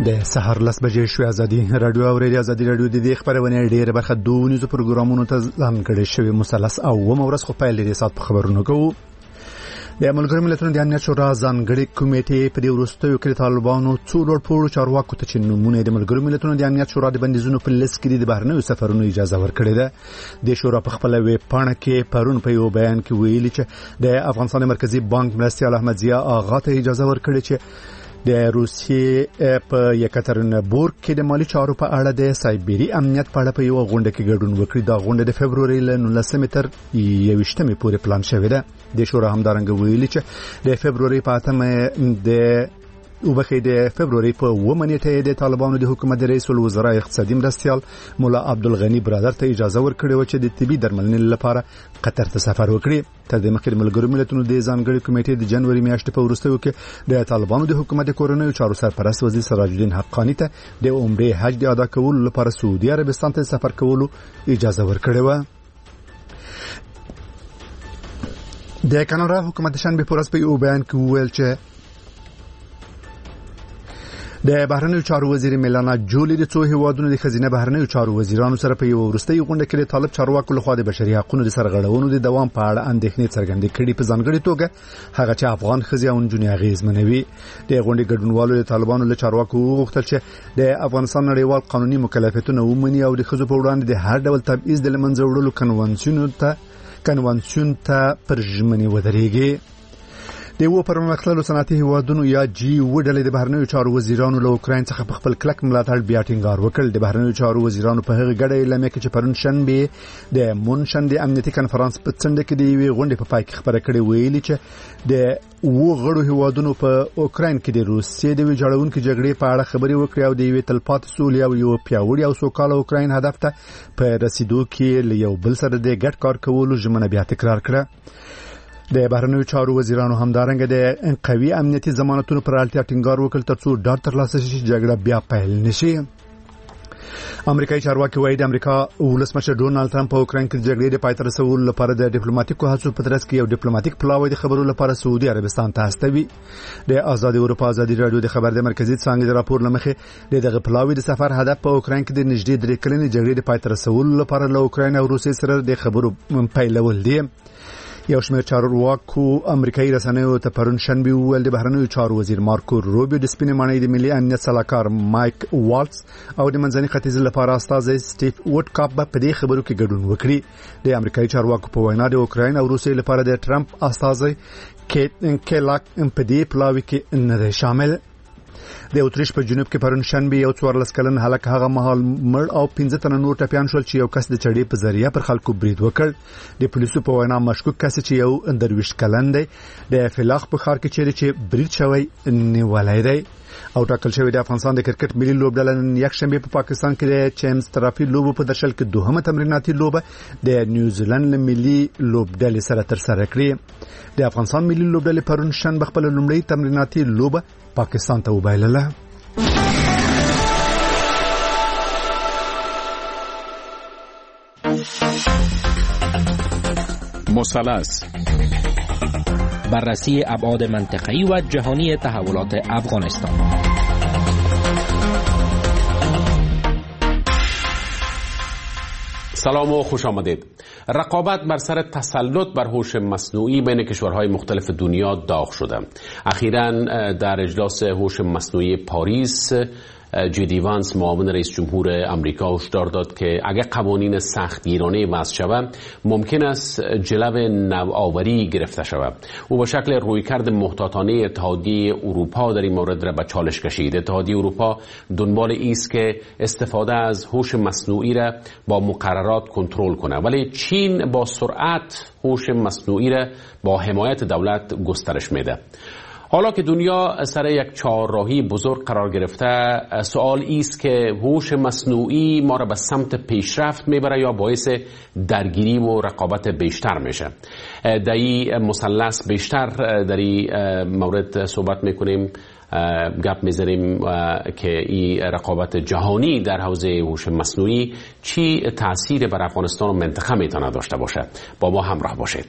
د سحر 10 بجې شوې ازادي رادیو او ریډیو ازادي رادیو د دې خبرونه ډېر برخه دونیزو پروګرامونو ته ځانګړي شوی مثلث او ورځ خو پیل لري سات په خبرونو کوو. د ملګرو ملتونو د امنیت شورا ځانګړي کمیټې په دې وروستیو کې طالبانو څو لوړپوړو چارواکو ته چې نمونه د ملګرو ملتونو د امنیت شورا د بندیزونو په لیست کې د بهرنیو سفرونو اجازه ورکړې ده. د شورا په خپل ویب پاڼه کې پرون په یو بیان کې ویلي چې د افغانستان مرکزی بانک مرستیال احمد ضیا آغا ته اجازه ورکړې چې د روسیې په یکاترینبورګ کې د مالی چارو په اړه د سایبری امنیت په اړه په یو غونډه کې ګډون وکړي. دا غونډه د فبروري له 19 تر 21 پورې پلان شوې ده. د شورا همدارنګه ویلي چې د فبروري په 8 د فبروري په 1 نیټه د طالبانو د حکومت رئیس الوزرا اقتصادي مرستیال مولا عبدالغنی برادر ته اجازه ورکړې و چې د طبي درملنې لپاره قطر ته سفر وکړي. تر دې مخکې ملګرو ملتونو د ځانګړي کمیټې د جنوري میاشتې په وروستیو کې د طالبانو د حکومت کورنیو چارو سرپرست وزیر سراج الدین حقانی ته د عمره حج د ادا کولو لپاره سعودي عربستان ته سفر کولو اجازه ورکړې و. د کاناډا حکومت شنبه په ورځ په یو بیان کې وویل چې د بهرنیو چارو وزیر میلانا جولی د څو هیوادونو د خزینه بهرنیو چارو وزیرانو سره په یو وروستي غونډه کې د طالب چارواکو لخوا د بشري حقوقو د سرغړونو د دوام په اړه اندېښنې څرګندې کړې. په ځانګړي توګه هغه چې افغان خزي او نجونې اغیزمنوي. د غونډې ګډونوالو د طالبانو له چارواکو وغوښتل چې د افغانستان نړیوال قانوني مکلفیتونه ومني او د خزو په وړاندې د هر ډول تبعیض د لمنځه وړلو کنوانسیون ته پر ژمنې ودرېږي. د یو پرمختللو صنعتي هیوادونو یا جی وډلې د بهرنیو چارو وزیرانو له اوکراین څخه په خپل کلک ملاتړ بیا ټینګار وکړ. د بهرنیو چارو وزیرانو په هغه غړې اعلامیه کې چې پرون شنبه د مونشن د امنیتي کانفرنس په څنډه کې د یوې غونډې په پای کې خبره کړې ویلي چې د غړو هیوادونو په اوکراین کې د روسیې د ویجاړونکو جګړې په اړه خبرې وکړې او د یوې تلپاتې سولې او یو پیاوړي او سوکاله اوکراین هدف ته په رسیدو کې له یو بل سره د ګډ کار کولو ژمنه بیا تکرار کړه. د بهرنیو چارو وزیرانو همدارنګه د قوي امنیتي ضمانتونو پر اړتیا ټینګار وکړ ترڅو ډاډ ترلاسه شي چې جګړه بیا پیل نشي. امریکایي چارواکي وايي د امریکا ولسمشر ډونالد ترامپ په اوکراین کې د جګړې د پای ته رسولو لپاره د ډیپلوماټیکو هڅو په ترڅ کې یو ډیپلوماټیک پلاوی د خبرو لپاره سعودي عربستان ته استوي. د آزاد اروپا ازادي رادیو د خبر د مرکزی څنګه د راپور لمخې دغه پلاوی د سفر هدف په اوکراین کې د نږدې 3 کلنې جګړې د پای ته رسولو لپاره له اوکراین او روسیې سره د خبرو پیلول دي. یو شمېر چارواکو امریکایي رسنیو ته پرون شنبه ویل د بهرنیو چارو وزیر مارکو روبیو د سپینې ماڼۍ د ملي امنیت سلاکار مایک والټس او د منځني ختیځ لپاره استازی سټیف وډکاپ په دې خبرو کې ګډون وکړي. د امریکایي چارواکو په وینا د اوکراین او روسیې لپاره د ټرمپ استازی کېلاک په دې پلاوی کې نه شامل. د اتریش په جنوب کې پرون شنبه یو 14 کلن هلک هغه مهال مړ او 15 تنه نور ټپيان شول چې یو کس د چړې په ذریعہ پر خلکو برید وکړ. د پولیسو په وینا مشکوک کس چې یو 23 کلن دی د فلاخ په ښار کې چې برید شوی نیولای دی او ټاکل شوی د افغانستان د کرکټ ملي لوبډله نن یک شنبه په پاکستان کې د چیمز ترافي لوبو په درشل کې دوهمه تمریناتي لوبه د نیوزیلند ملي لوبډلې سره ترسره کړې. د افغانستان ملي لوبډلې پرون شنبه خپل لومړی تمریناتي لوبه پاکستان ته وبایلله. مثلث بررسی ابعاد منطقه‌ای و جهانی تحولات افغانستان. سلام و خوش آمدید. رقابت بر سر تسلط بر هوش مصنوعی بین کشورهای مختلف دنیا داغ شده. اخیراً در اجلاس هوش مصنوعی پاریس جی وانس معاون رئیس جمهور امریکا هشدار داد که اگر قوانین سختگیرانه وضع شود ممکن است جلو نوآوری گرفته شود. او به شکل رویکرد محتاطانه اتحادیه اروپا در این مورد را به چالش کشید. اتحادیه اروپا دنبال است که استفاده از هوش مصنوعی را با مقررات کنترل کنه، ولی چین با سرعت هوش مصنوعی را با حمایت دولت گسترش میده. حالا که دنیا سر یک چهارراهی بزرگ قرار گرفته، سوال است که هوش مصنوعی ما را به سمت پیشرفت میبره یا باعث درگیری و رقابت بیشتر میشه. در این مثلث بیشتر در این مورد صحبت میکنیم، گپ میزنیم که این رقابت جهانی در حوزه هوش مصنوعی چی تأثیر بر افغانستان و منطقه میتونه داشته باشه. با ما همراه باشید.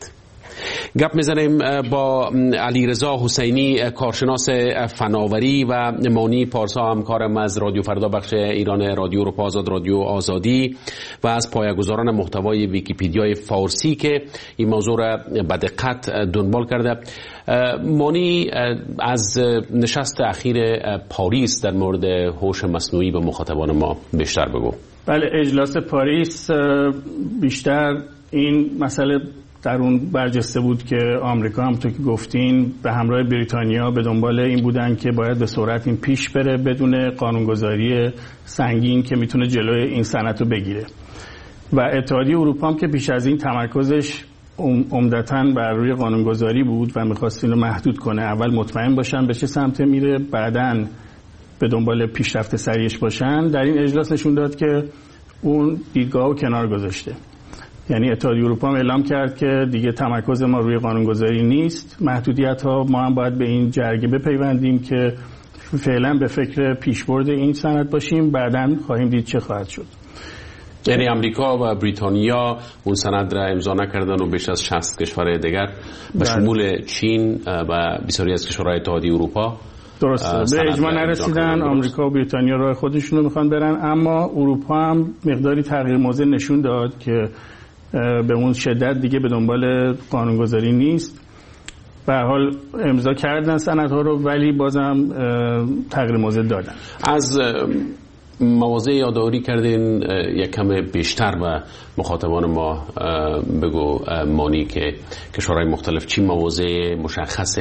گپ میزنیم با علیرضا حسینی، کارشناس فناوری، و مانی پارسا، همکارم از رادیو فردا بخش ایران رادیو اروپا آزاد، رادیو آزادی، و از پایه‌گذاران محتوای ویکی‌پدیا فارسی که این موضوع را به دقت دنبال کرده. مانی، از نشست اخیر پاریس در مورد هوش مصنوعی به مخاطبان ما بیشتر بگو. بله، اجلاس پاریس بیشتر این مسئله در اون برجسته بود که آمریکا همونطور که گفتین به همراه بریتانیا به دنبال این بودن که باید به سرعت این پیش بره بدون قانونگذاری سنگین که میتونه جلوی این صنعت رو بگیره. و اتحادیه اروپا هم که پیش از این تمرکزش عمدتاً بر روی قانونگذاری بود و می‌خواست اینو محدود کنه، اول مطمئن باشن به چه سمت میره، بعداً به دنبال پیشرفت سریعش باشن. در این اجلاس نشون داد که اون دیدگاهو کنار گذاشته. یعنی اتحادیه اروپا هم اعلام کرد که دیگه تمرکز ما روی قانونگذاری نیست، محدودیت‌ها، ما هم باید به این جرگه بپیوندیم که فعلا به فکر پیشبرد این صنعت باشیم، بعداً خواهیم دید چه خواهد شد. یعنی امریکا و بریتانیا اون سند را امضا نکردن و بیش از 60 کشور دیگر به شمول چین و بسیاری از کشورهای اتحادیه اروپا درسته به اجماع نرسیدن. آمریکا و بریتانیا راه خودشون رو میخوان برن، اما اروپا هم مقداری تغییر موضع نشون داد که به اون شدت دیگه به دنبال قانونگذاری نیست. به هر حال امضا کردن سندها رو، ولی بازم تغییر موضع دادن. از مواضع یادآوری کردین یک کم بیشتر و مخاطبان ما بگو مانی که کشورهای مختلف چی مواضع مشخص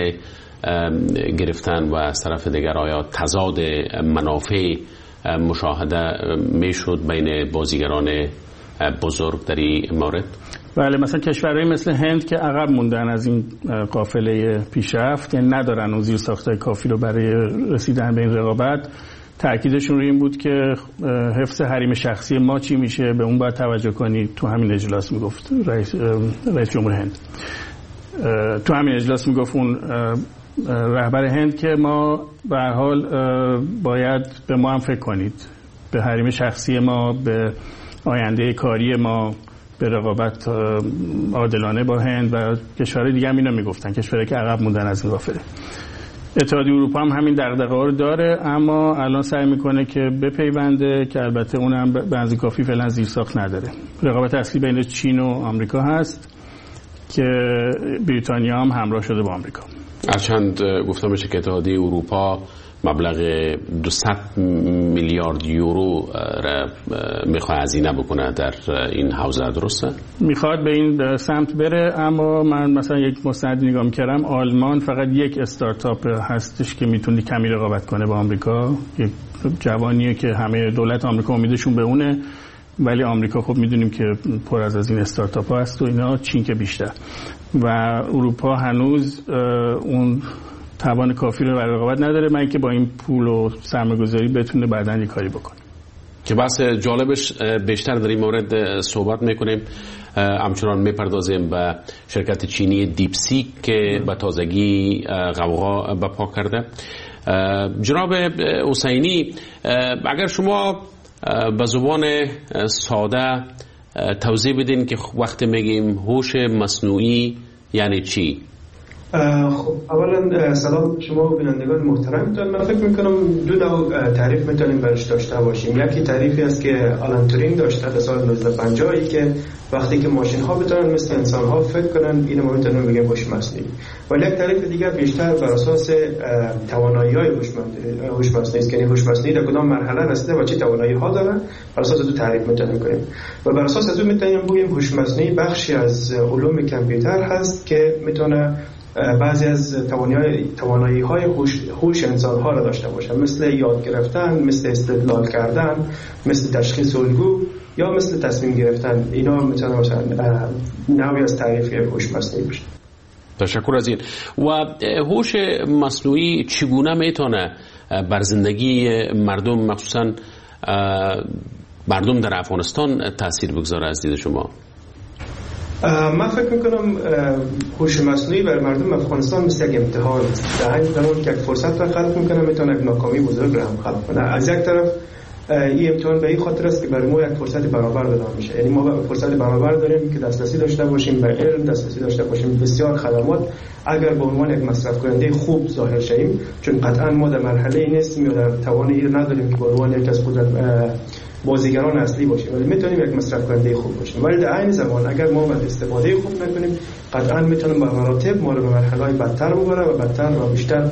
گرفتن و از طرف دیگر آیا تضاد منافع مشاهده میشد بین بازیگران بزرگ در این مورد؟ بله، مثلا کشورهای مثل هند که عقب موندن از این قافله پیشرفت، یعنی ندارن اون زیرساخت‌های کافی رو برای رسیدن به این رقابت، تأکیدشون روی این بود که حفظ حریم شخصی ما چی میشه، به اون باید توجه کنید. تو همین اجلاس میگفت رئیس جمهور هند، تو همین اجلاس میگفت اون رهبر هند که ما به هر حال باید به ما هم فکر کنید، به حریم شخصی ما، به آینده کاری ما، به رقابت عادلانه با هند و کشورهای دیگه هم اینا میگفتن، کشورهایی که عقب موندن از این قافله. اتحادیه اروپا هم همین دغدغه‌ها رو داره، اما الان سعی میکنه که بپیونده، که البته اونم به اندازه کافی فعلا زیرساخت نداره. رقابت اصلی بین چین و آمریکا هست که بریتانیا هم همراه شده با آمریکا. هرچند گفته میشه که اتحادیه اروپا مبلغ 200 میلیارد یورو را میخواد هزینه بکنه در این حوزه، درسته؟ میخواد به این سمت بره، اما من مثلا یک مستند نگاه میکردم، آلمان فقط یک استارتاپ هستش که میتونه کمی رقابت کنه با آمریکا، یک جوانیه که همه دولت آمریکا امیدشون به اونه، ولی آمریکا خب میدونیم که پر از این استارتاپ ها هست و اینا، چین که بیشتر، و اروپا هنوز اون توان کافی رو برای رقابت نداره، من که با این پول و سرمایه‌گذاری بتونه بعداً یه کاری بکنه. که بحث جالبش بیشتر در این مورد صحبت میکنیم، همچنان میپردازیم به شرکت چینی دیپسیک که به تازگی غوغا برپا کرده. جناب حسینی، اگر شما به زبان ساده توضیح بدین که وقتی میگیم هوش مصنوعی یعنی چی؟ خب اولا سلام شما و بینندگان محترم. من فکر میکنم دو نوع تعریف میتونیم برش داشته باشیم. یکی تعریفی است که آلن تورینگ داشته در سال 1950 که وقتی که ماشین ها بتونن مثل انسان ها فکر کنن، اینو ما میتونیم بگیم هوش مصنوعی. ولی یک تعریف دیگر بیشتر بر اساس توانایی های هوش مصنوعی است، یعنی هوش مصنوعی در کدام مرحله رسیده و چه توانایی ها داره، بر اساس دو تعریف میتونیم کنیم. و بر اساس از اون میتونیم بگیم هوش مصنوعی بخشی از علوم کامپیوتر هست که میتونه بعضی از توانایی های هوش انسان ها را داشته باشه، مثل یاد گرفتن، مثل استدلال کردن، مثل تشخیص الگو یا مثل تصمیم گرفتن. اینا میتونه مثلا نوعی از تعریف هوش مصنوعی باشه. تشکر از این. و هوش مصنوعی چگونه میتونه بر زندگی مردم، مخصوصا مردم در افغانستان تاثیر بگذاره از دید شما؟ من فکر میکنم هوش مصنوعی بر مردم افغانستان مثل یک امتحان است. در اون که یک فرصت را خلق میکنه، میتونه یک ناکامی بزرگ را هم خلق کنه. از یک طرف این امتحان به این خاطر است که برای ما یک فرصت برابر داده میشه. یعنی ما فرصت برابر داریم که دسترسی داشته باشیم به علم، دسترسی داشته باشیم بسیار خدمات. اگر به عنوان یک مصرف کننده خوب ظاهر شیم، چون قطعا ما در مرحله نیستیم یا در توان این نداریم که به عنوان یک از قدرت بازیگران اصلی باشیم، ولی میتونیم یک مصرف کننده خوب باشیم. ولی در عین زمان اگر ما استفاده خوب نکنیم، قطعا میتونیم به مراتب ما رو به مرحله بدتر ببره و بدتر و بیشتر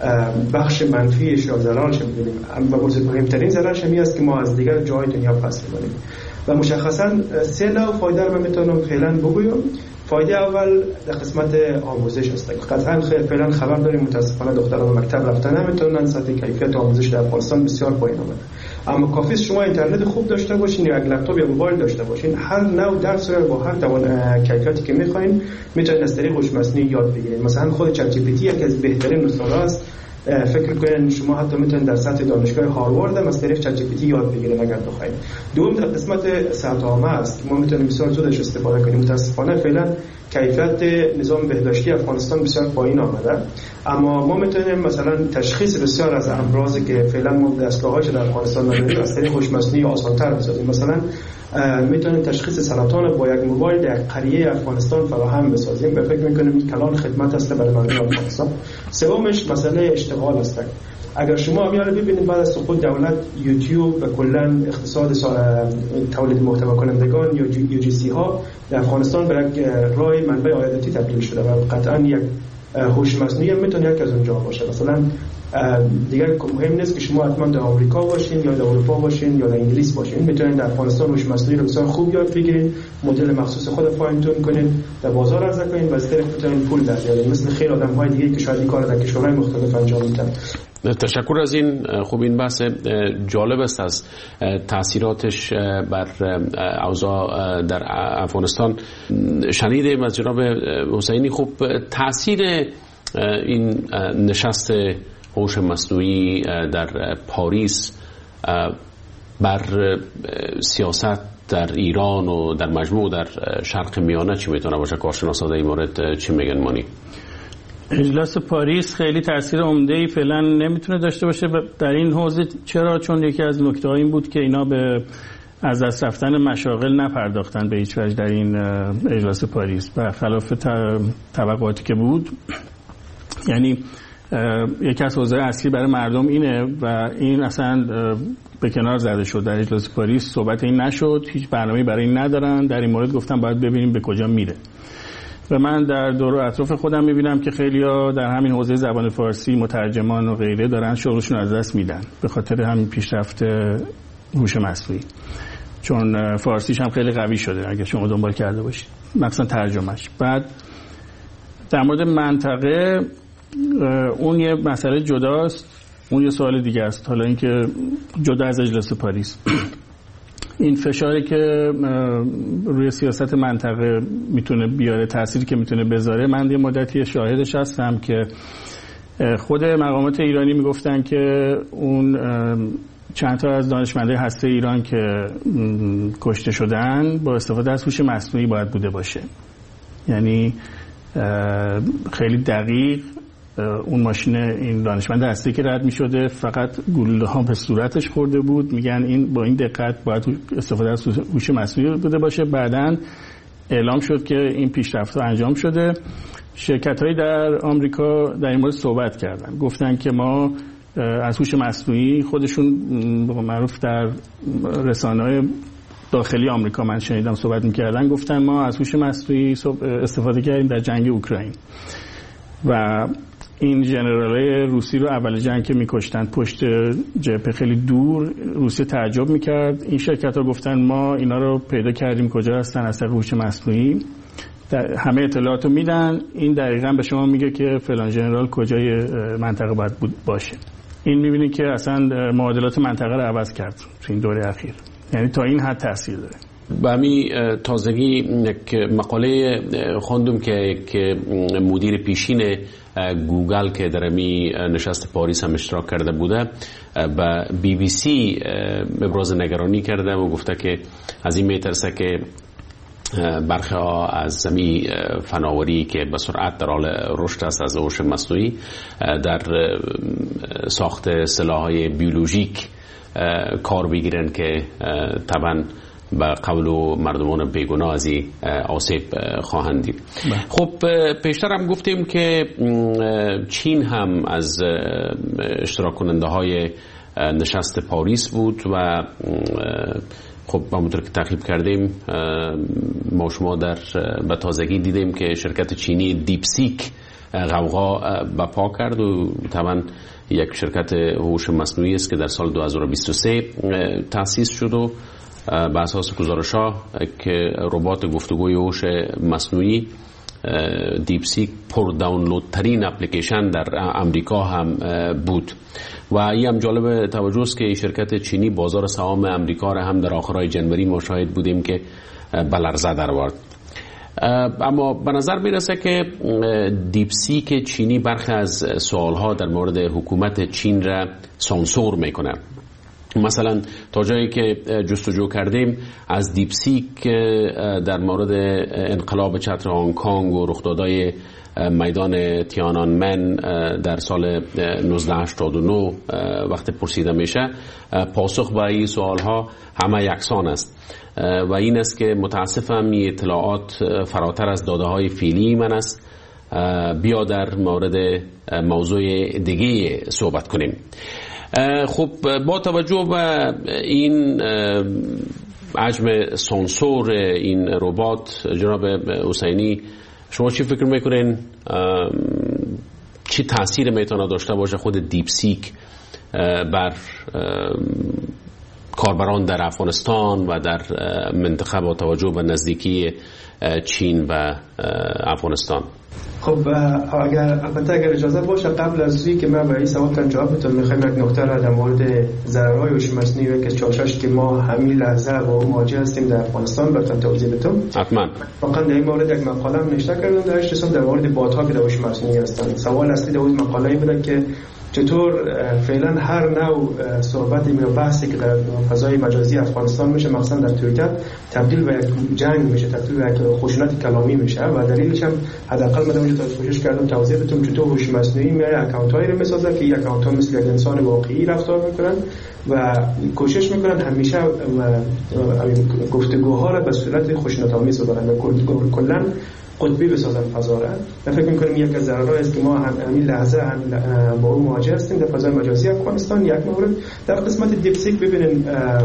بخش منفیش یا ضررش ببینیم. و مهمترین ضررش این است که ما از دیگر جای دنیا پس می‌بریم. و مشخصا 3 نوع فایده رو میتونم فعلا بگویم. فایده اول در قسمت آموزش است. قطعا فعلا خبر داریم متاسفانه دختران به مکتب رفتن نمیتونن، سطح کیفیت آموزش در افغانستان بسیار پایین آمده. اما کافی است شما اینترنت خوب داشته باشین یا یک لپتاپ یا موبایل داشته باشین، هر نوع درس رو با هر توان کیفیتی که میخواین میتونید از طریق هوش مصنوعی یاد بگیرید. مثلا خود چت جی پی تی یکی از بهترین رسانه‌ها است. فکر کنین شما حتی میتونید در سطح دانشگاه هاروارد هم از طریق چت جی پی تی یاد بگیرید اگر بخواید. دوم در قسمت صحت عامه است که ما میتونیم بسیار زودش استفاده کنیم. متاسفانه فعلا کیفیت نظام بهداشتی افغانستان بسیار پایین آمده، اما ما میتونیم مثلا تشخیص بسیار از امراضی که فعلا ما دستگاه‌هاش در افغانستان نداریم از طریق هوش مصنوعی آسان‌تر بسازیم. مثلا میتونیم تشخیص سرطان با یک موبایل در قریه افغانستان فراهم بسازیم و فکر میکنیم کلان خدمت است برای مردم افغانستان. سومش مسئله اشتغال است. اگر شما میاره ببینید بعد از سقوط دولت یوتیوب و کلا اقتصاد تولید محتوا کنندگان یا UGC ها در افغانستان به یک راه منبع عایداتی تبدیل شده و قطعا یک هوش مصنوعی هم میتونه یک از اونجا باشه. مثلا دیگر مهم نیست که شما حتما در آمریکا باشین یا در اروپا باشین یا در انگلیس باشین، میتونید در افغانستان هوش مصنوعی رو بسیار خوب یاد بگیرید، مدل مخصوص خود فاین تون کنید، در بازار عرضه کنید و از طریق میتونید پول در بیارید، مثل خیلی آدم‌های دیگه که شاید این کار در کشورهای مختلف انجام میدن. تشکر از این. خوب این بحث جالب است از تاثیراتش بر اوضاع در افغانستان شنیدیم از جناب حسینی. خوب تاثیر این نشست هوش مصنوعی در پاریس بر سیاست در ایران و در مجموع در شرق میانه چی میتونه باشه؟ کارشناسان در این مورد چی میگن مانی؟ اجلاس پاریس خیلی تاثیر عمده‌ای فعلا نمیتونه داشته باشه در این حوزه. چرا؟ چون یکی از نکته‌ها این بود که اینا به از دست رفتن مشاغل نپرداختن به هیچ وجه در این اجلاس پاریس، برخلاف توقعاتی که بود. یعنی یکی از حوزه اصلی برای مردم اینه و این اصلا به کنار زده شد. در اجلاس پاریس صحبت این نشد، هیچ برنامه‌ای برای این ندارن. در این مورد گفتم باید ببینیم به کجا میره. و من در دور و اطراف خودم میبینم که خیلی‌ها در همین حوزه زبان فارسی، مترجمان و غیره دارن شغلشون از دست میدن به خاطر همین پیشرفت هوش مصنوعی، چون فارسیش هم خیلی قوی شده اگه شما دنبال کرده باشید، مثلا ترجمهش. بعد در مورد منطقه اون یه مسئله جداست، اون یه سوال دیگه است. حالا اینکه جدا از اجلاس پاریس این فشاری که روی سیاست منطقه میتونه بیاره، تأثیری که میتونه بذاره، من یه مدتی شاهدش هستم که خود مقامات ایرانی میگفتن که اون چند تا از دانشمندای هسته ایران که کشته شدن با استفاده از هوش مصنوعی باید بوده باشه. یعنی خیلی دقیق اون ماشین این دانشمند هسته که رد می شده فقط گلوله ها به صورتش خورده بود. میگن این با این دقت باید استفاده از هوش مصنوعی بوده باشه. بعداً اعلام شد که این پیشرفت ها انجام شده. شرکت هایی در آمریکا در این مورد صحبت کردن، گفتن که ما از هوش مصنوعی، خودشون معروف در رسانه‌های داخلی آمریکا من شنیدم صحبت می‌کردن، گفتن ما از هوش مصنوعی استفاده کردیم در جنگ اوکراین و این ژنرالای روسی رو اول جنگ که می‌کشتن پشت جبهه خیلی دور، روسیه تعجب می‌کرد. این شرکت‌ها گفتن ما اینا رو پیدا کردیم کجا هستن از طریق هوش مصنوعی، همه اطلاعات رو میدن. این دقیقاً به شما میگه که فلان ژنرال کجای منطقه باید باشه. این می‌بینید که اصلا معادلات منطقه رو عوض کرد تو این دوره اخیر، یعنی تا این حد تاثیر داره. به همین تازگی یک مقاله خوندم که مدیر پیشین گوگل که در می نشست پاریس هم اشتراک کرده بوده به BBC ابراز نگرانی کرده و گفته که از این میترسه که برخی ها از زمین فناوری که به سرعت در حال رشد است از هوش مصنوعی در ساخت سلاح‌های بیولوژیک کار بگیرن که طبعا به قول و مردمان بیگناه از این آسیب خواهند دید. خب پیشتر هم گفتیم که چین هم از اشتراک کننده های نشست پاریس بود و خب همونطور که تعقیب کردیم ما شما به تازگی دیدیم که شرکت چینی دیپسیک غوغا بپا کرد و طبعا یک شرکت هوش مصنوعی است که در سال 2023 تأسیس شد و به اساس گزارش‌ها که ربات گفتگوی هوش مصنوعی دیپسیک پر دانلود ترین اپلیکیشن در امریکا هم بود و این هم جالب توجه است که شرکت چینی بازار سهام امریکا را هم در آخرهای جنوری ما شاهد بودیم که به لرزه در آورد. اما به نظر میرسه که دیپسیک چینی برخی از سوالها در مورد حکومت چین را سانسور میکنه. مثلا تا جایی که جستجو کردیم از دیپسیک در مورد انقلاب چتر هنگ کنگ و رخدادهای میدان تیانانمن در سال 1989 وقت پرسیده میشه پاسخ به این سوالها همه یکسان است و این است که متاسفم این اطلاعات فراتر از داده های فعلی من است. بیا در مورد موضوع دیگه صحبت کنیم. خب با توجه به این حجم سانسور این ربات جناب حسینی شما چی فکر میکنین چی تاثیر میتونه داشته باشه خود دیپسیک بر کاربران در افغانستان و در منطقه با توجه به نزدیکی چین و افغانستان؟ خب اگر اجازه باشه قبل از اینکه من به این سوال جواب بدم میخوایم یک نکته را در مورد ضررهای هوش مصنوعی که چالشش که ما همین لحظه با مواجه هستیم در افغانستان براتون توضیح بدم. حتما. واقعا در این مورد یک مقاله نوشته کردم در مورد بات‌ها که در هوش مصنوعی هستند. سوال اصلی در اون مقاله بوده که چطور فعلا هر نوع صحبتی و بحثی که در فضای مجازی افغانستان میشه مثلا در توییتر تبدیل به یک جنگ میشه، تبدیل به یک خشونت کلامی میشه و دلیلش هم حداقل من اونجا کوشش کردم توضیح بدم چطور هوش مصنوعی میاره اکانت‌هایی رو میسازه که یک اکانت‌ها مثل یک انسان واقعی رفتار میکنن و کوشش میکنن همیشه گفتگوها رو به صورت خشونت‌آمیز ببرن و کلا قطبی بسازن فضا را. من فکر می‌کنم یک از ضررهایی است که ما همین لحظه با اون مواجه هستیم در فضای مجازی افغانستان. یک مورد در قسمت دیپسیک ببینیم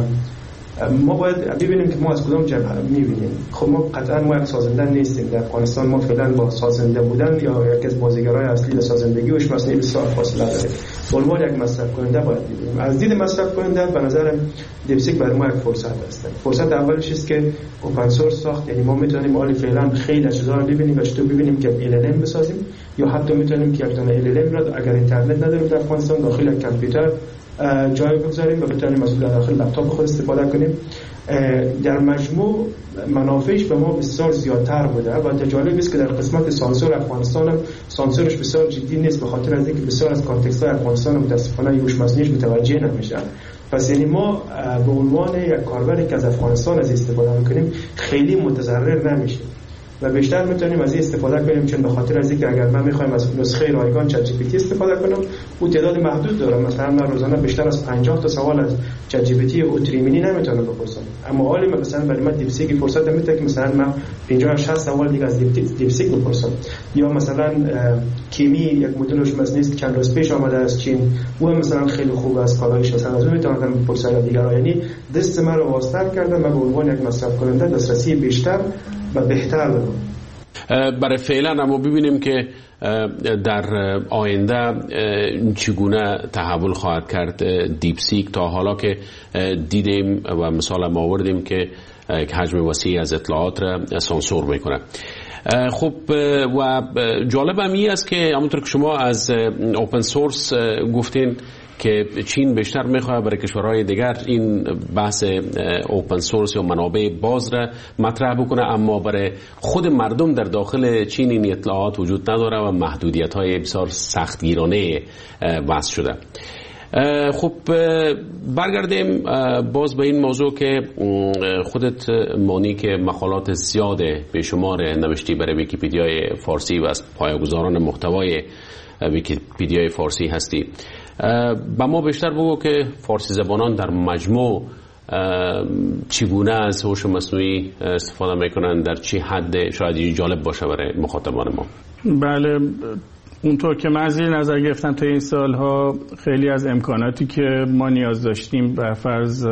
ما باید ببینیم که ما از کدام جبهه می‌بینیم. خب ما قطعا ما یک سازنده نیستیم در افغانستان. ما فعلا با سازنده بودن یا یک از بازیگرای اصلی سازندگی هوش مصنوعی بسیار فاصله داریم. به عنوان یک مصرف کننده باید ببینیم. از دید مصرف کننده به نظر دیپسیک برای ما یک فرصت است. فرصت اولش است که اوپن سورس ساخت، یعنی ما میتونیم حالا فعلا خیلی چیزا رو ببینیم و چطور ببینیم که LLM بسازیم یا حتی میتونیم که یک دونه LLM را اگر اینترنت نداریم در افغانستان داخل کامپیوتر جای بگذاریم و بتونیم از داخل لپتاپ خود استفاده کنیم. در مجموع منافعش به ما بسیار زیادتر بوده و جالب است که در قسمت سانسور افغانستان هم سانسورش بسیار جدی نیست به خاطر از اینکه بسیار از کانتکست های افغانستان متاسفانه هوش مصنوعی متوجه نمیشن. پس یعنی ما به عنوان یک کاربری که از افغانستان از استفاده میکنیم خیلی متضرر نمیشیم و بیشتر میتونیم از این استفاده کنیم، چون به خاطر از اینکه اگر من میخوایم از نسخه رایگان چت جی پی تی استفاده کنم او تعداد محدود داره. مثلا من روزانه بیشتر از 50 تا سوال از چت جی پی تی او تریمینی نمیتونم بپرسم، اما حالی مثلا برای من دیپسیک فرصت میده که مثلا من 50 60 سوال دیگه از دیپسیک بپرسم. یا مثلا کیمی یک مدل هوش مصنوعی که چند روز پیش آمده از چین، او مثلا خیلی خوب است کارایش، مثلا از اون میتونم بپرسم دیگه. یعنی دست من رو واسطه کردم و به عنوان یک مصرف کننده دسترسی بیشتر و بهتر دارم. برای فعلا اما ببینیم که در آینده چگونه تحول خواهد کرد دیپسیک. تا حالا که دیدیم و مثال ما آوردیم که حجم وسیعی از اطلاعات را سانسور میکنه. خب و جالب هم این است که همونطور که شما از اوپن سورس گفتین که چین بیشتر میخواد برای کشورهای دیگر این بحث اوپن سورس یا منابع باز را مطرح بکنه، اما برای خود مردم در داخل چین این اطلاعات وجود نداره و محدودیت های بسیار سختگیرانه وضع شده. خب برگردیم باز به این موضوع که خودت مانی که مقالات زیاده به شمار نوشتی برای ویکی‌پدیای فارسی و از پایه‌گذاران محتوای ویکی‌پدیای فارسی هستی. با ما بیشتر بگو که فارسی زبانان در مجموع چگونه از هوش مصنوعی استفاده میکنن، در چه حد، شاید جالب باشه برای مخاطبان ما. بله، اونطور که من زیر نظر گرفتم تا این سالها خیلی از امکاناتی که ما نیاز داشتیم، بر فرض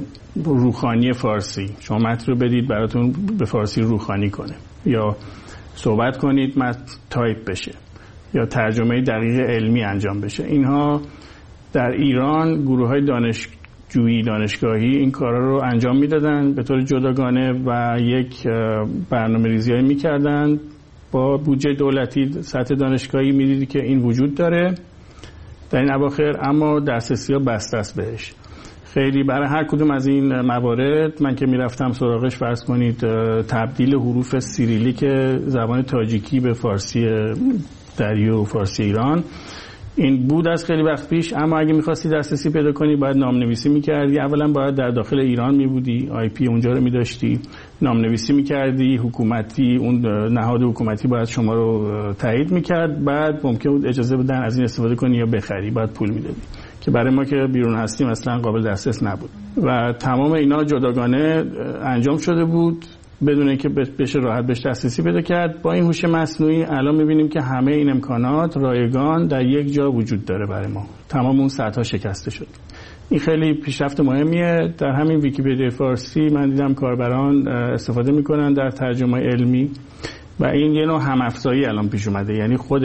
روخانی فارسی، شما متن رو بدید براتون به فارسی روخانی کنه، یا صحبت کنید متن تایپ بشه، یا ترجمه دقیق علمی انجام بشه، اینها در ایران گروه‌های دانشجویی دانشگاهی این کارا رو انجام میدادن به طور جداگانه و یک برنامه‌ریزی‌ای می‌کردن با بودجه دولتی. سطح دانشگاهی می‌دیدی که این وجود داره در این اواخر، اما دسترسی‌ها بسته است بهش. خیلی برای هر کدوم از این موارد من که میرفتم سراغش، فرض کنید تبدیل حروف سیریلیک زبان تاجیکی به فارسی دریو و فارسی ایران، این بود از خیلی وقت پیش. اما اگه می‌خواستی دسترسی پیدا کنی باید نام‌نویسی می‌کردی. اولا باید در داخل ایران می‌بودی، آی پی اونجا رو می‌داشتی، نام‌نویسی می‌کردی، حکومتی، اون نهاد حکومتی باید شما رو تایید می‌کرد، بعد ممکن بود اجازه بدن از این استفاده کنی یا بخری، بعد پول می‌دادی، که برای ما که بیرون هستیم اصلا قابل دسترس نبود. و تمام اینا جداگانه انجام شده بود بدون اینکه بشه راحت بهش دسترسی پیدا کرد. با این هوش مصنوعی الان می‌بینیم که همه این امکانات رایگان در یک جا وجود داره برای ما. تمام اون سطح‌ها شکسته شد. این خیلی پیشرفت مهمیه. در همین ویکی‌پدیا فارسی من دیدم کاربران استفاده می‌کنن در ترجمه علمی و این یه نوع هم‌افزایی الان پیش اومده. یعنی خود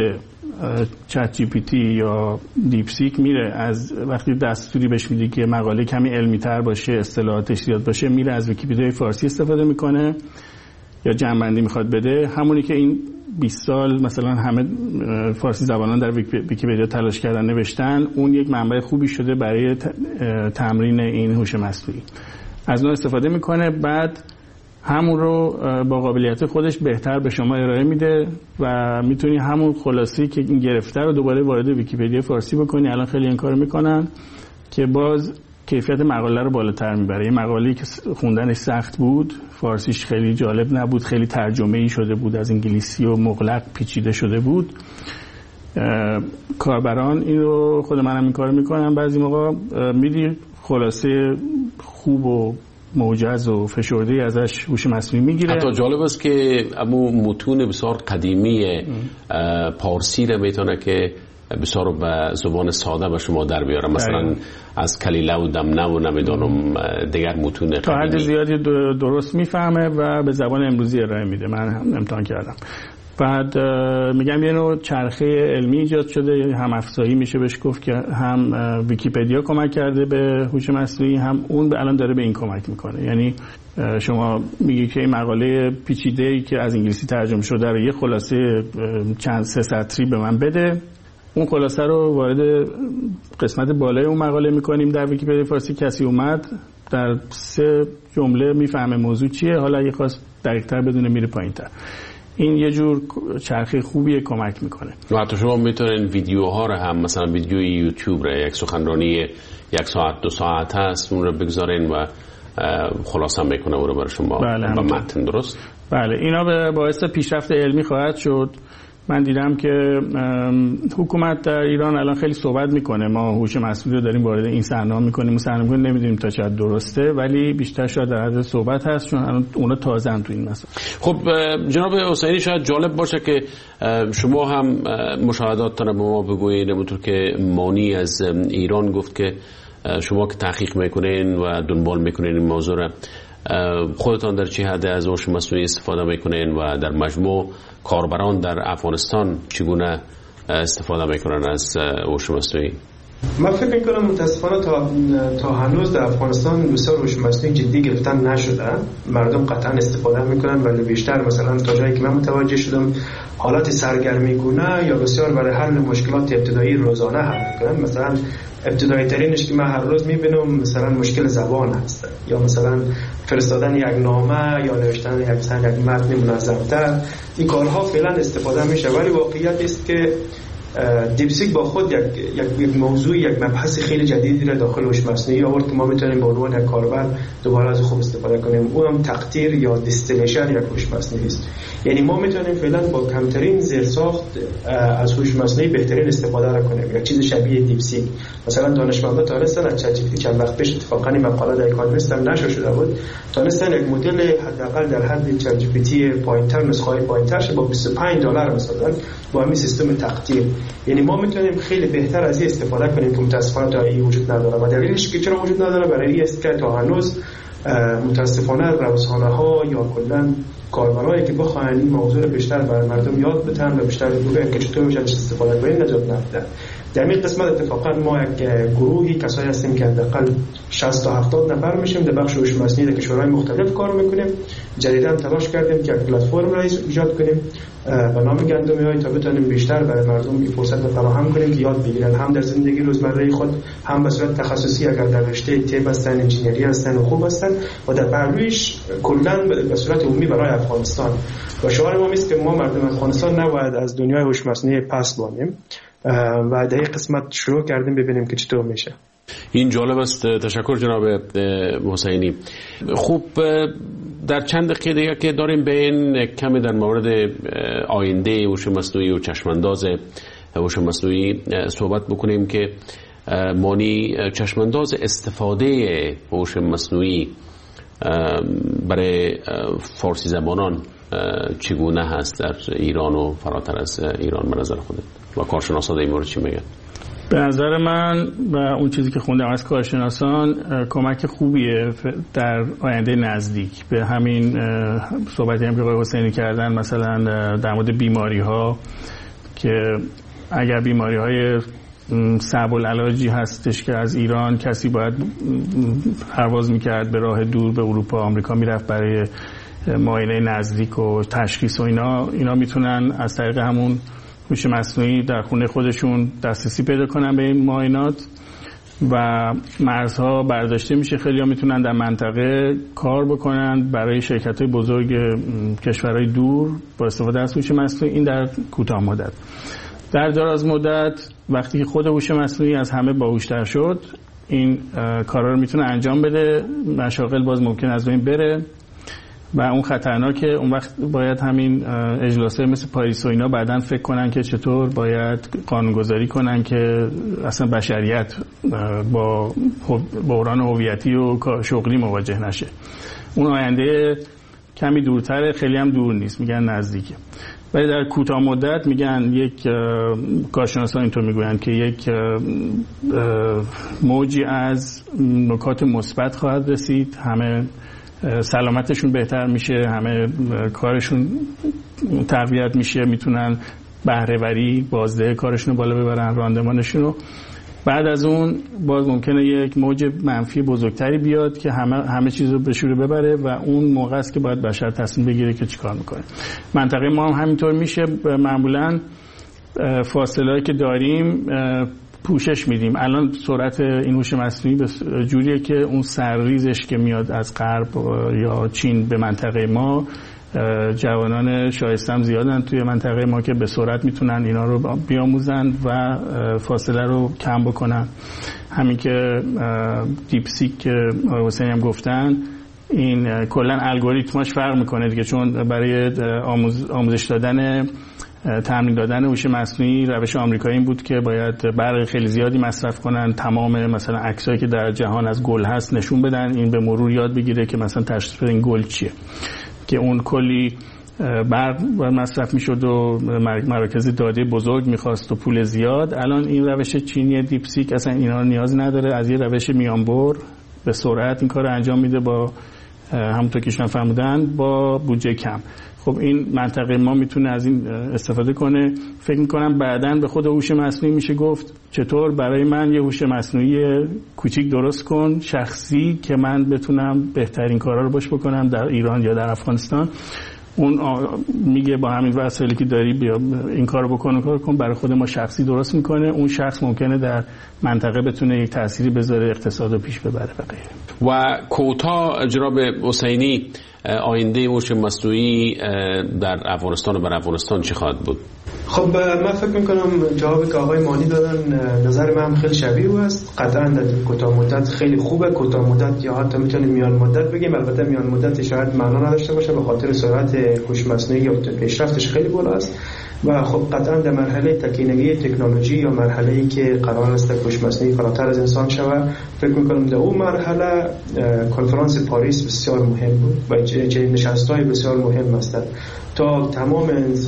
چت جی پی تی یا دیپ سیک میره از وقتی دستوری بهش میدی که مقاله کمی علمی تر باشه، اصطلاحاتش زیاد باشه، میره از ویکی‌پدیا فارسی استفاده میکنه یا جمع‌بندی میخواد بده. همونی که این 20 سال مثلا همه فارسی زبانان در ویکی‌پدیا تلاش کردن نوشتن، اون یک منبع خوبی شده برای تمرین این هوش مصنوعی. از اون استفاده میکنه، بعد همون رو با قابلیت خودش بهتر به شما ارائه میده و میتونی همون خلاصه‌ای که این گرفته رو دوباره وارد ویکی‌پدیا فارسی بکنی. الان خیلی این کارو میکنن که باز کیفیت مقاله رو بالاتر میبره. یه مقاله‌ای که خوندنش سخت بود، فارسیش خیلی جالب نبود، خیلی ترجمه‌ای شده بود از انگلیسی و مغلق پیچیده شده بود، کاربران این رو، خود منم این کارو میکنم بعضی موقع، میدی خلاصه خوب و موجز و فشرده ازش هوش مصنوعی میگیره. حتی جالب است که امو متون بسیار قدیمی پارسی رو میتونه که بسیار به زبان ساده به شما در بیاره، مثلا از کلیله و دمنه و نمیدانم دیگر متون تا حد زیادی درست میفهمه و به زبان امروزی ارائه میده. من امتحان کردم. بعد میگم یه نوع چرخه علمی ایجاد شده، هم افزایی میشه بهش گفت که هم ویکی‌پدیا کمک کرده به هوش مصنوعی، هم اون الان داره به این کمک میکنه. یعنی شما میگی که این مقاله پیچیده‌ای که از انگلیسی ترجمه شده رو یه خلاصه چند 3 سطری به من بده، اون خلاصه رو وارد قسمت بالای اون مقاله میکنیم در ویکی‌پدیا فارسی. کسی اومد در 3 جمله میفهمه موضوع چیه، حالا اگه خواست دقیق‌تر بدونه میره پایین‌تر. این یه جور چرخه خوبیه، کمک میکنه. و حتی شما میتونین ویدیوها رو هم، مثلا ویدیوی یوتیوب رو، یک سخنرانی 1 ساعت 2 ساعت هست، اون رو بگذارین و خلاصه میکنه اون رو برای شما با متن. درست؟ بله، اینا باعث پیشرفت علمی خواهد شد. من دیدم که حکومت در ایران الان خیلی صحبت میکنه، ما هوش مصنوعی رو داریم وارد این صحنه میکنیم، اون صحنه نمیدونیم تا چقدر درسته، ولی بیشتر شاید در حد صحبت هست، چون الان اونا تازه‌ن تو این مسئله. خب جناب حسینی، شاید جالب باشه که شما هم مشاهدات رو به ما بگویید. همونطور که مانی از ایران گفت که شما که تحقیق میکنین و دنبال میکنین این موضوع رو، خودتان در چه حد از هوش مصنوعی استفاده میکنین و در مجموع کاربران در افغانستان چگونه استفاده میکنن از هوش مصنوعی؟ من فکر میکنم متاسفانه تا هنوز در افغانستان بسیار هوش مصنوعی جدی گرفتن نشده. مردم قطعا استفاده میکنن، ولی بیشتر مثلا تا جایی که من متوجه شدم حالات سرگرمی گونه یا بسیار برای حل مشکلات ابتدایی روزانه حل میکنن. مثلا ابتدایی ترینش که من هر روز میبینم مثلا مشکل زبان هست، یا مثلا فرستادن یک نامه یا نوشتن یک متن منظم‌تر. این کارها فعلا استفاده میشه، ولی واقعیت است که دیپسیک با خود یک موضوع، یک مبحث خیلی جدیدی را داخل هوش مصنوعی آورد که ما میتونیم به عنوان یک کاربر دوباره از خوب استفاده کنیم. اون هم تقطیر یا دیستیلیشن یک هوش مصنوعی است. یعنی ما میتونیم فعلا با کمترین زیرساخت از هوش مصنوعی بهترین استفاده را کنیم. یک چیز شبیه دیپسیک. مثلا دانشمندا تونستن از چت جی پی تی چند وقت پیش اتفاقا این مقاله در اکانومیست هم نشر شده بود، تونستن یک مدل حداقل در حد چت جی پی تی پایینتر، نسخه پایینترش با $25 مثلا با همین سیستم تقطیر. یعنی ما میتونیم خیلی بهتر از این استفاده کنیم که متاسفانه تا این وجود نداره. و دلیلش که چرا وجود نداره برای این است که تا هنوز متاسفانه رسانه‌ها یا کلاً کاربرایی که بخواهند این موضوع رو بیشتر بر مردم یاد بدن و بیشتر بگن که چطور میشه استفاده کنیم نجات ندادن. در این قسمت اتفاقا ما یک گروهی کسایی هستیم که حداقل 60 تا 70 نفر میشیم در بخش هوش مصنوعی در کشورهای مختلف کار میکنیم. جدیدا تلاش کردیم که یک پلتفرم را ایجاد کنیم به نام گندمیای تا بتونیم بیشتر برای مردم این فرصت رو فراهم کنیم که یاد بگیرن، هم در زندگی روزمره خود، هم به صورت تخصصی اگر در رشته طب هستن، انجینری هستن و خوب هستن، و در پهلویش کلا به صورت عمومی برای افغانستان. و شعار ما است که ما مردم افغانستان نباید از دنیای هوش مصنوعی پس بمانیم و در این قسمت شروع کردیم ببینیم که چطور میشه. این جالب است. تشکر جناب حسینی. خوب، در چند دقیقه دیگه که داریم به این کمی در مورد آینده هوش مصنوعی و چشمانداز هوش مصنوعی صحبت بکنیم که مانی چشمانداز استفاده هوش مصنوعی برای فارسی زبانان چگونه هست در ایران و فراتر از ایران به نظر خودت و کارشناسان در این مورد چی میگن؟ به نظر من و اون چیزی که خوندم از کارشناسان کمک خوبیه در آینده نزدیک به همین صحبتی هم که آقای حسینی کردن، مثلا در مورد بیماری ها که اگر بیماری های صعب العلاجی هستش که از ایران کسی باید پرواز میکرد به راه دور به اروپا آمریکا میرفت برای معاینه نزدیک و تشخیص و اینا میتونن از طریق همون هوش مصنوعی در خونه خودشون دسترسی پیدا کنن به این معاینات و مرزها برداشته میشه. خیلی ها میتونن در منطقه کار بکنن برای شرکت‌های بزرگ کشورهای دور با استفاده از هوش مصنوعی. این در کوتاه مدت. در دراز مدت وقتی که خود هوش مصنوعی از همه باهوش‌تر شد، این کارا رو میتونه انجام بده، مشاغل باز ممکن از بین بره و اون خطرناکه. اون وقت باید همین اجلاس‌های مثل پاریس و اینا بعداً فکر کنن که چطور باید قانونگذاری کنن که اصلا بشریت با بحران هویتی و شغلی مواجه نشه. اون آینده کمی دورتره، خیلی هم دور نیست، میگن نزدیکه. ولی در کوتاه مدت میگن یک کارشناسان اینطور میگوین که یک موجی از نکات مثبت خواهد رسید، همه سلامتشون بهتر میشه، همه کارشون تقویت میشه، میتونن بهره‌وری بازده کارشون بالا ببرن، راندمانشون رو. بعد از اون باز ممکنه یک موج منفی بزرگتری بیاد که همه چیز رو به شوره ببره و اون موقع است که باید بشر تصمیم بگیره که چیکار میکنه. منطقه ما هم همینطور میشه. معمولا فاصله‌ای که داریم پوشش میدیم. الان سرعت این هوش مصنوعی جوریه که اون سرریزش که میاد از غرب یا چین به منطقه ما، جوانان شایستم زیادن توی منطقه ما که به سرعت میتونن اینا رو بیاموزن و فاصله رو کم بکنن. همین که دیپسیک که حسین هم گفتن، این کلا الگوریتماش فرق میکنه دیگه، چون برای آموزش دادن تمرین دادن هوش مصنوعی روش آمریکایی این بود که باید برق خیلی زیادی مصرف کنن، تمام مثلا عکسایی که در جهان از گل هست نشون بدن، این به مرور یاد بگیره که مثلا تشخیص بده این گل چیه، که اون کلی برق مصرف میشد و مراکز داده بزرگ میخواست و پول زیاد. الان این روش چینی دیپسیک اصلا اینا رو نیاز نداره، از یه روش میانبر به سرعت این کار رو انجام میده با همونطور که شما فرمودن با بودجه کم. خب این منطقه ما میتونه از این استفاده کنه. فکر میکنم بعداً به خود هوش مصنوعی میشه گفت چطور برای من یه هوش مصنوعی کوچیک درست کن شخصی که من بتونم بهترین کارا رو باش بکنم در ایران یا در افغانستان. اون میگه با همین وسایلی که داری بیا این کارو بکن، کار کن، برای خود ما شخصی درست میکنه. اون شخص ممکنه در منطقه بتونه یک تأثیری بذاره، اقتصاد رو پیش ببره و غیره. و کوتاه جناب حسینی، آینده هوش مصنوعی در افغانستان و بر افغانستان چه خواهد بود؟ خب من فکر میکنم جوابی که آقای مانی دادن نظر من هم خیلی شبیه است. قطعا در کوتاه مدت خیلی خوبه، کوتاه مدت یا حتی میتونیم میان مدت بگیم. البته میان مدت شاید معنا نداشته باشه به خاطر سرعت هوش مصنوعی یا پیشرفتش خیلی بالا است و خب قطعا در مرحله تکینگی تکنولوژی یا مرحله‌ای که قرار است هوش مصنوعی فراتر از انسان شود، فکر میکنم در اون مرحله کنفرانس پاریس بسیار مهم بود و چه نشست‌های بسیار مهم است تا تمام